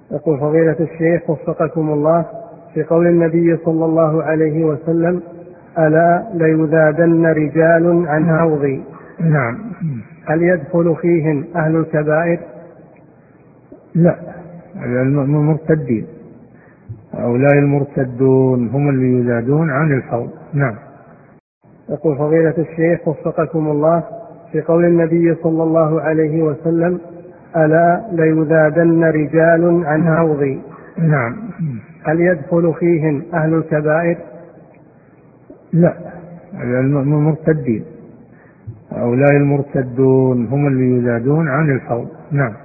يقول فضيلة الشيخ وفقكم الله، في قول النبي صلى الله عليه وسلم: ألا ليذادن رجال عن حوضي. نعم. هل يدخل فيهم أهل الكبائر؟ لا، المرتدين، هؤلاء المرتدون هم اللي يذادون عن الحوض. نعم. يقول فضيلة الشيخ وفقكم الله، في قول النبي صلى الله عليه وسلم: ألا ليذادن رجال عن حوضي. نعم. هل يدخل فيهم أهل الكبائر؟ لا، المرتدين، هؤلاء المرتدون هم اللي يذادون عن الحوض. نعم.